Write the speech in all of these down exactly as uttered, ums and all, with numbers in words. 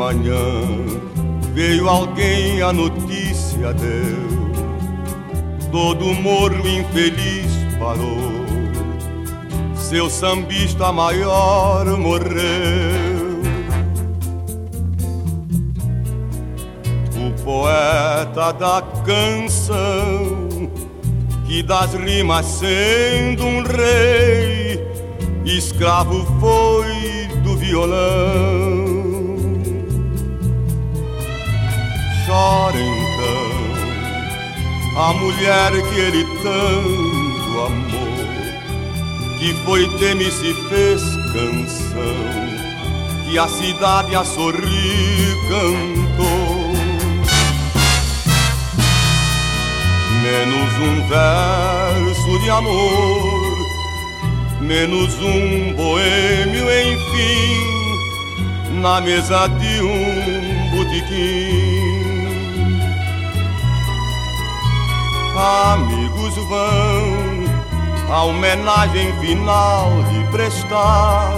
manhã veio alguém, a notícia deu. Todo morro infeliz parou, seu sambista maior morreu. O poeta da canção, que das rimas sendo um rei, escravo foi do violão. Chora então a mulher que ele tanto amou, que foi tema e se fez canção, que a cidade a sorrir cantou. Menos um verso de amor, menos um boêmio, enfim, na mesa de um botequim. Amigos vão a homenagem final de prestar,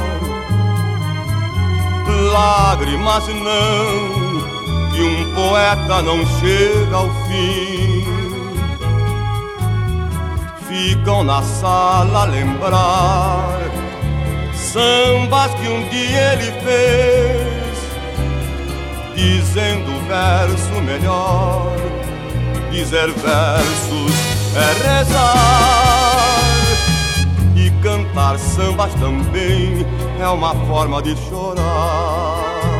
lágrimas não, que um poeta não chega ao fim. Ficam na sala a lembrar sambas que um dia ele fez, dizendo o verso melhor. Dizer versos é rezar, e cantar sambas também é uma forma de chorar.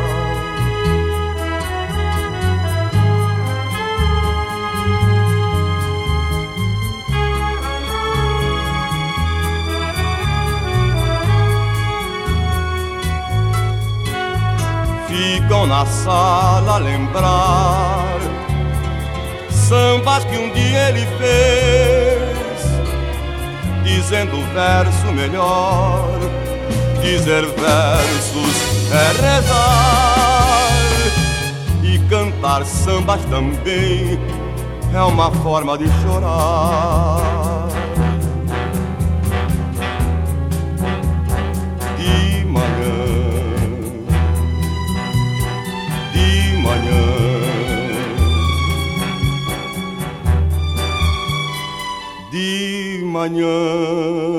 Ficam na sala a lembrar sambas que um dia ele fez, dizendo o verso melhor. Dizer versos é rezar, e cantar sambas também é uma forma de chorar. De manhã, de manhã, de manhã.